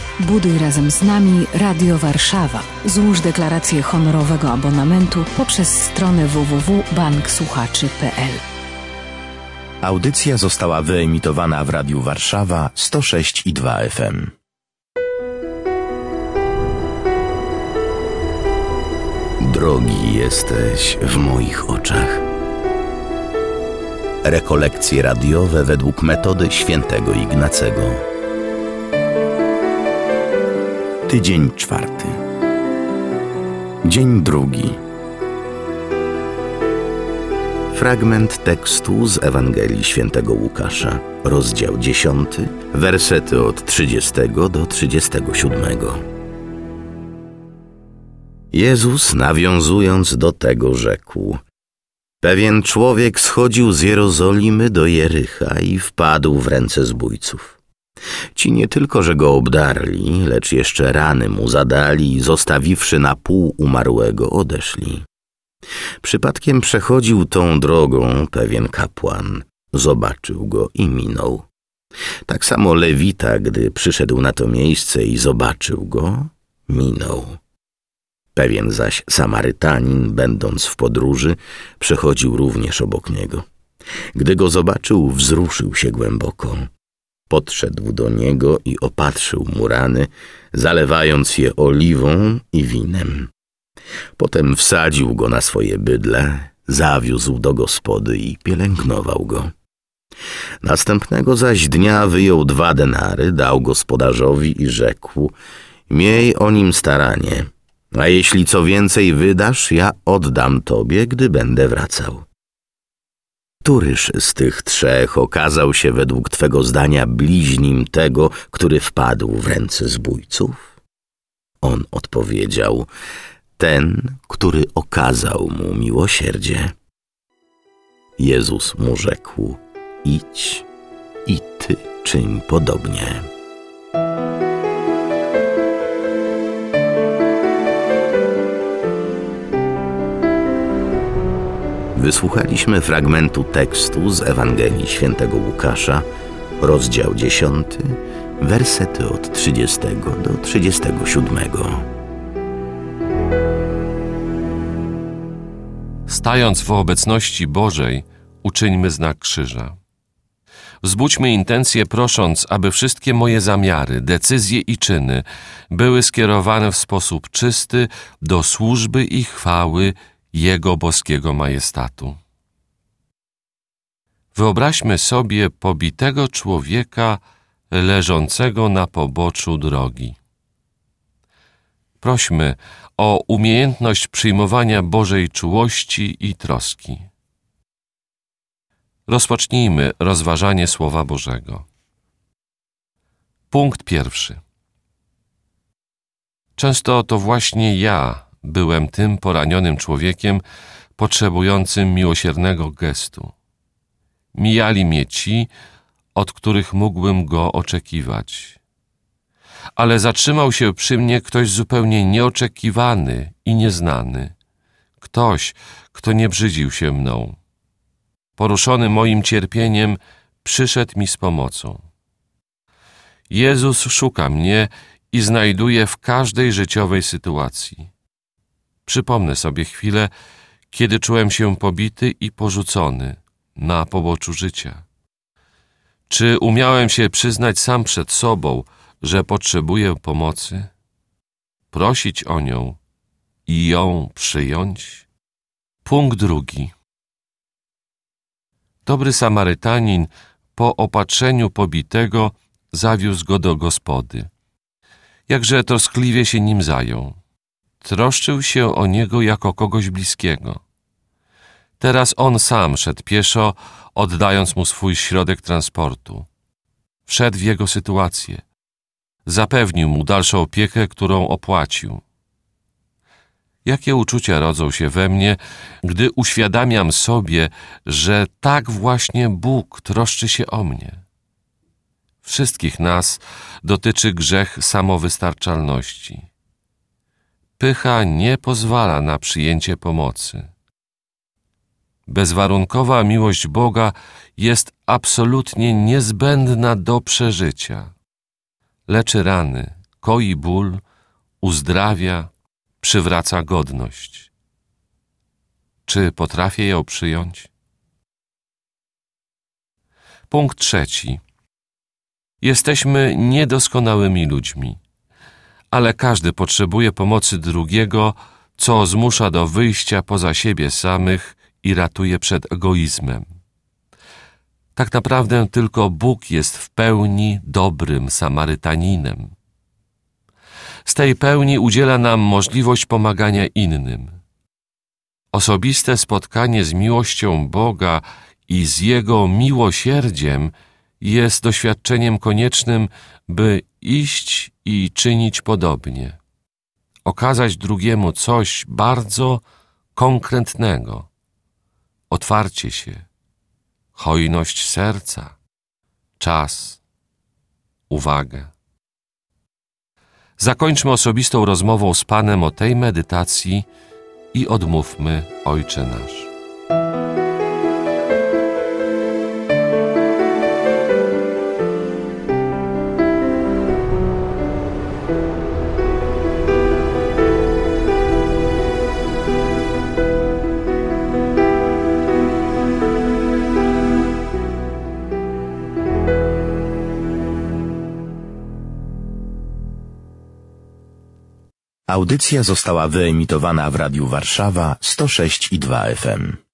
Buduj razem z nami Radio Warszawa. Złóż deklarację honorowego abonamentu poprzez stronę www.banksłuchaczy.pl. Audycja została wyemitowana w Radiu Warszawa 106,2 FM. Drogi jesteś w moich oczach. Rekolekcje radiowe według metody świętego Ignacego. Tydzień 4. Dzień 2. Fragment tekstu z Ewangelii Świętego Łukasza, rozdział 10, wersety od 30 do 37. Jezus, nawiązując do tego, rzekł: Pewien człowiek schodził z Jerozolimy do Jericha i wpadł w ręce zbójców. Ci nie tylko, że go obdarli, lecz jeszcze rany mu zadali i zostawiwszy na pół umarłego, odeszli. Przypadkiem przechodził tą drogą pewien kapłan. Zobaczył go i minął. Tak samo Lewita, gdy przyszedł na to miejsce i zobaczył go, minął. Pewien zaś Samarytanin, będąc w podróży, przechodził również obok niego. Gdy go zobaczył, wzruszył się głęboko. Podszedł do niego i opatrzył mu rany, zalewając je oliwą i winem. Potem wsadził go na swoje bydle, zawiózł do gospody i pielęgnował go. Następnego zaś dnia wyjął 2 denary, dał gospodarzowi i rzekł: Miej o nim staranie, a jeśli co więcej wydasz, ja oddam tobie, gdy będę wracał. Któryż z tych 3 okazał się według twego zdania bliźnim tego, który wpadł w ręce zbójców? On odpowiedział: ten, który okazał mu miłosierdzie. Jezus mu rzekł: idź i ty czyń podobnie. Wysłuchaliśmy fragmentu tekstu z Ewangelii Świętego Łukasza, rozdział 10, wersety od 30 do 37. Stając w obecności Bożej, uczyńmy znak krzyża. Wzbudźmy intencje, prosząc, aby wszystkie moje zamiary, decyzje i czyny były skierowane w sposób czysty do służby i chwały Jego boskiego majestatu. Wyobraźmy sobie pobitego człowieka leżącego na poboczu drogi. Prośmy o umiejętność przyjmowania Bożej czułości i troski. Rozpocznijmy rozważanie Słowa Bożego. Punkt 1. Często to właśnie ja byłem tym poranionym człowiekiem potrzebującym miłosiernego gestu. Mijali mnie ci, od których mógłbym go oczekiwać. Ale zatrzymał się przy mnie ktoś zupełnie nieoczekiwany i nieznany. Ktoś, kto nie brzydził się mną. Poruszony moim cierpieniem, przyszedł mi z pomocą. Jezus szuka mnie i znajduje w każdej życiowej sytuacji. Przypomnę sobie chwilę, kiedy czułem się pobity i porzucony na poboczu życia. Czy umiałem się przyznać sam przed sobą, że potrzebuję pomocy? Prosić o nią i ją przyjąć? Punkt 2. Dobry Samarytanin po opatrzeniu pobitego zawiózł go do gospody. Jakże troskliwie się nim zajął. Troszczył się o niego jako kogoś bliskiego. Teraz on sam szedł pieszo, oddając mu swój środek transportu. Wszedł w jego sytuację. Zapewnił mu dalszą opiekę, którą opłacił. Jakie uczucia rodzą się we mnie, gdy uświadamiam sobie, że tak właśnie Bóg troszczy się o mnie. Wszystkich nas dotyczy grzech samowystarczalności. Pycha nie pozwala na przyjęcie pomocy. Bezwarunkowa miłość Boga jest absolutnie niezbędna do przeżycia. Leczy rany, koi ból, uzdrawia, przywraca godność. Czy potrafię ją przyjąć? Punkt 3. Jesteśmy niedoskonałymi ludźmi, ale każdy potrzebuje pomocy drugiego, co zmusza do wyjścia poza siebie samych i ratuje przed egoizmem. Tak naprawdę tylko Bóg jest w pełni dobrym Samarytaninem. Z tej pełni udziela nam możliwość pomagania innym. Osobiste spotkanie z miłością Boga i z Jego miłosierdziem jest doświadczeniem koniecznym, by iść i czynić podobnie. Okazać drugiemu coś bardzo konkretnego. Otwarcie się, hojność serca, czas, uwagę. Zakończmy osobistą rozmową z Panem o tej medytacji i odmówmy Ojcze nasz. Audycja została wyemitowana w Radiu Warszawa 106,2 FM.